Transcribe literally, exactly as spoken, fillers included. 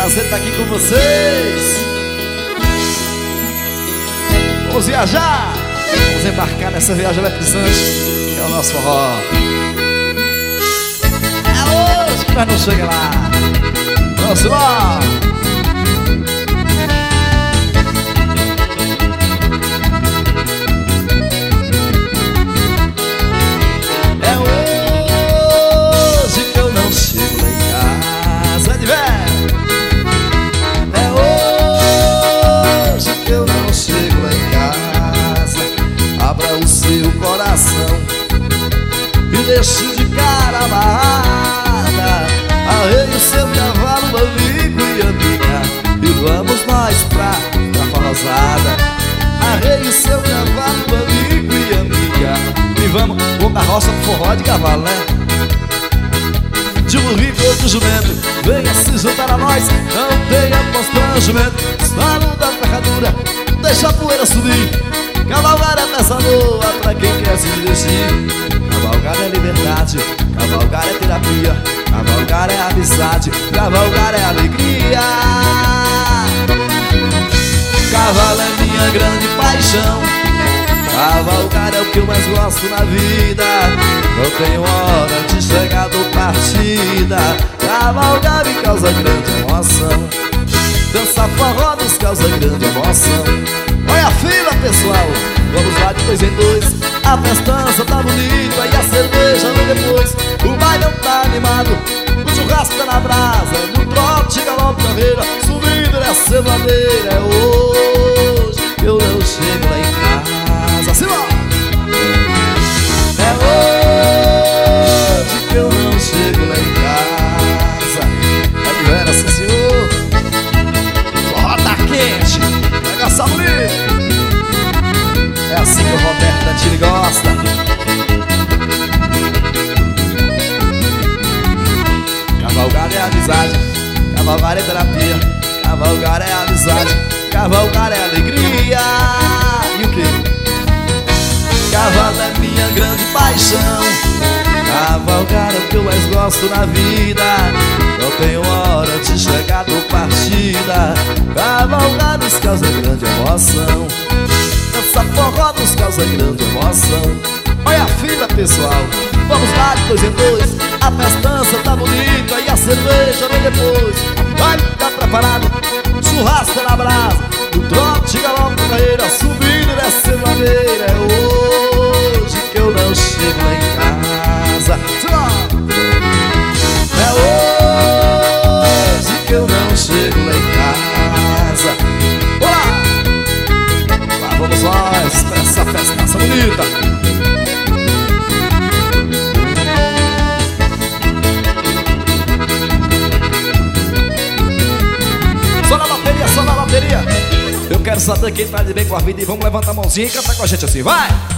prazer estar aqui com vocês. Vamos viajar, vamos embarcar nessa viagem eletrizante que é o nosso forró. É hoje que nós não chega lá. Vamos lá. E deixe de cara amarrada, arreie o seu cavalo, amigo e amiga, e vamos nós pra, pra forrosada. Arreie o seu cavalo, amigo e amiga, e vamos, vamos na roça pro forró de cavalo, né? De um rico e outro jumento, venha se juntar a nós, não tenha constrangimento. Salo da ferradura, deixa a poeira subir. Cavalgar é peça boa pra quem quer se divertir. Cavalgar é liberdade, cavalgar é terapia, cavalgar é amizade, cavalgar é alegria. Cavalo é minha grande paixão, cavalgar é o que eu mais gosto na vida. Não tenho hora de chegar do partida, cavalgar me causa grande emoção. Dançar forró nos causa grande emoção. Olha a fila, pessoal, vamos lá de dois em dois. A festança tá bonita e a cerveja vem depois. O bailão tá animado, o churrasco tá na brasa, no trote, galope, carreira, subindo nessa ladeira. É hoje que eu não chego lá em casa. Assim, ó. É hoje que eu não chego lá em casa. Tá de vera, sim, senhor. Forró tá quente, negócio bonito. É assim que o Roberto da Tire gosta. Cavalgar é amizade, cavalgar é terapia, cavalgar é amizade, cavalgar é alegria. E o que? Cavalo é minha grande paixão, cavalgar é o que eu mais gosto na vida. Não tenho hora de chegar do partida, cavalgar nos causa grande emoção. Essa forró nos causa grande emoção. Olha a fila, pessoal, vamos lá de dois em dois. A festança tá bonita e a cerveja vem depois. Vai, tá preparado, churrasco na brasa, o trote, galope, carreira, subindo nessa ladeira. É hoje que eu não chego lá em casa. É hoje que eu não chego lá em casa. Olá! Vamos nós pra essa festaça bonita. Só na bateria, só na bateria. Eu quero saber quem tá de bem com a vida. E vamos levantar a mãozinha e cantar com a gente assim, vai!